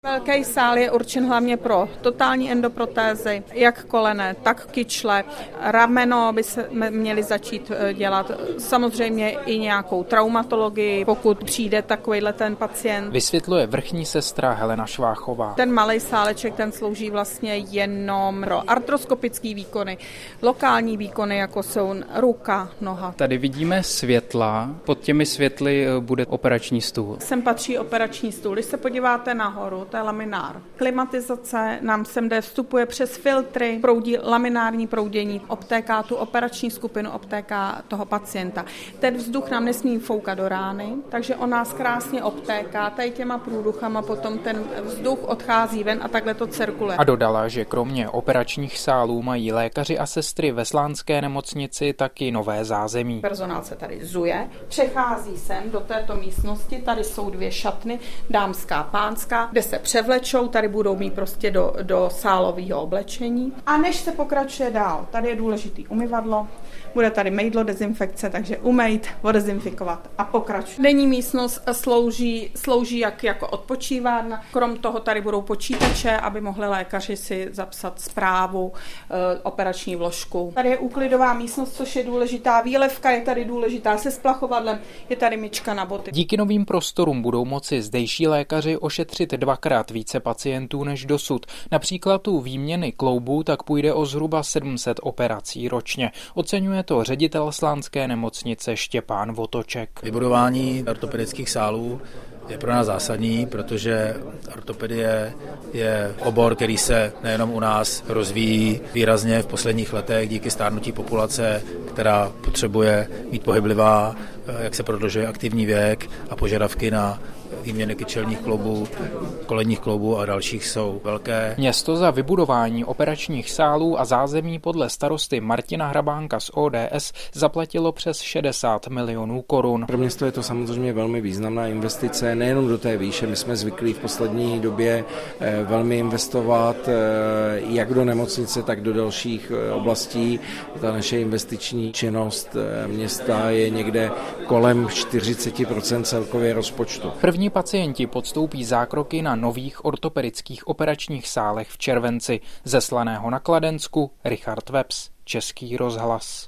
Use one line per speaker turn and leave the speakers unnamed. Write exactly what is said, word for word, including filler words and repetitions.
Velký sál je určen hlavně pro totální endoprotézy, jak kolené, tak kyčle. Rameno by se měli začít dělat, samozřejmě i nějakou traumatologii, pokud přijde takovýhle ten pacient.
Vysvětluje vrchní sestra Helena Šváchová.
Ten malý sáleček, ten slouží vlastně jenom pro artroskopické výkony, lokální výkony, jako jsou ruka, noha.
Tady vidíme světla, pod těmi světly bude operační stůl.
Sem patří operační stůl. Když se podíváte nahoru, to je laminár. Klimatizace nám sem jde, vstupuje přes filtry, proudí laminární proudění, obtéká tu operační skupinu, obtéká toho pacienta. Ten vzduch nám nesmí foukat do rány, takže on nás krásně obtéká, tady těma průduchama potom ten vzduch odchází ven a takhle to cirkuluje.
A dodala, že kromě operačních sálů mají lékaři a sestry ve Slánské nemocnici taky nové zázemí.
Personál se tady zuje, přechází sem do této místnosti, tady jsou dvě šatny, dámská, pánská, kde se převlečou, tady budou mít prostě do, do sálového oblečení. A než se pokračuje dál, tady je důležitý umyvadlo, bude tady mejdlo, dezinfekce, takže umejt, odezinfikovat a pokračuje. Denní místnost slouží, slouží jak jako odpočívárna, krom toho tady budou počítače, aby mohli lékaři si zapsat zprávu, e, operační vložku. Tady je úklidová místnost, což je důležitá výlevka, je tady důležitá se splachovadlem, je tady myčka na boty.
Díky novým prostorům budou moci zdejší lékaři ošetřit dvakrát více pacientů než dosud. Například u výměny kloubů tak půjde o zhruba sedm set operací ročně. Oceňuje to ředitel Slánské nemocnice Štěpán Votoček.
Vybudování ortopedických sálů je pro nás zásadní, protože ortopedie je obor, který se nejenom u nás rozvíjí výrazně v posledních letech díky stárnutí populace, která potřebuje být pohyblivá, jak se prodlužuje aktivní věk a požadavky na výměny kyčelních kloubů, kolenních kloubů a dalších jsou velké.
Město za vybudování operačních sálů a zázemí podle starosty Martina Hrabánka z O D S zaplatilo přes šedesát milionů korun.
Pro město je to samozřejmě velmi významná investice, nejenom do té výše. My jsme zvyklí v poslední době velmi investovat jak do nemocnice, tak do dalších oblastí. Ta naše investiční činnost města je někde kolem čtyřicet procent celkově rozpočtu.
První pacienti podstoupí zákroky na nových ortopedických operačních sálech v červenci. Ze Slaného na Kladensku Richard Webs, Český rozhlas.